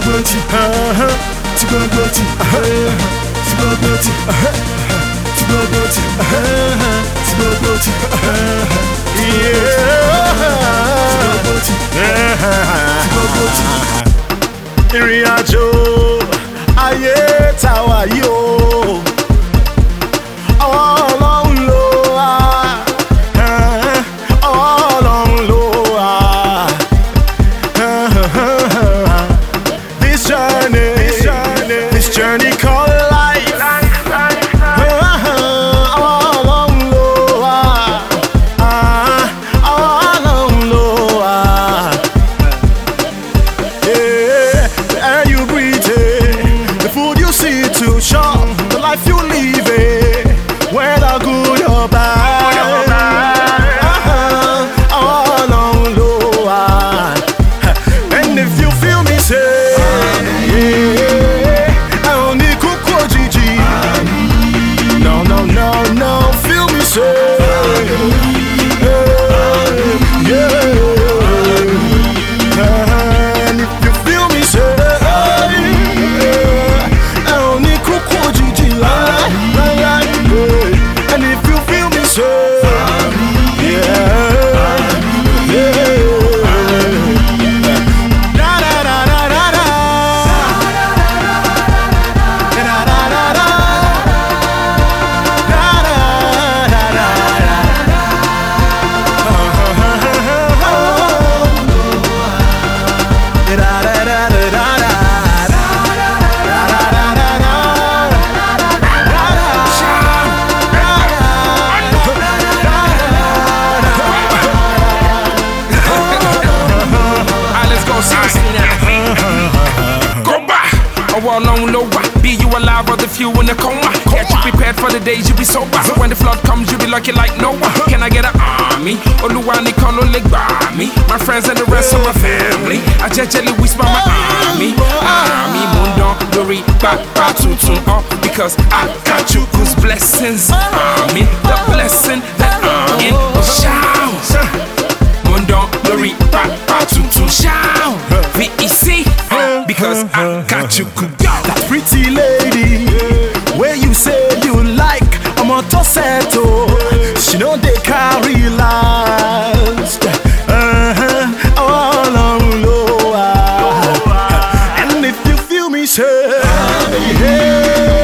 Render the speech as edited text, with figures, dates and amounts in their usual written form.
Ìrìn àjò ayé tàwa yìí o, Ọlọ́run ló wà, Ọlọ́run ló wà. This journey called life, Ọlọ́run ló wà, Ọlọ́run ló wà. Air you breathe, the food you see to shop, the life you live, whether good or bad, Ọlọ́run ló wà. And if you feel me say, I only kúkú òjijì, no, feel me say, and if you feel me say, I only kúkú òjijì, and if you feel me say, Long lower, be you alive or the few in the coma. Get you prepared for the days you be sober. So when the flood comes, you be lucky like Noah. Can I get an army? Oluwani kolo leg by me. My friends and the rest of my family. I gently whisper my army. Army mundo glory back to all because I got you. Cause blessings army, the blessing that I'm in. Shout mundo glory back to shout. VEC because I got you. That pretty lady, where you say you like, I'm on to settle. She know they carry last. Ọlọ́run ló wà. And if you feel me say, yeah.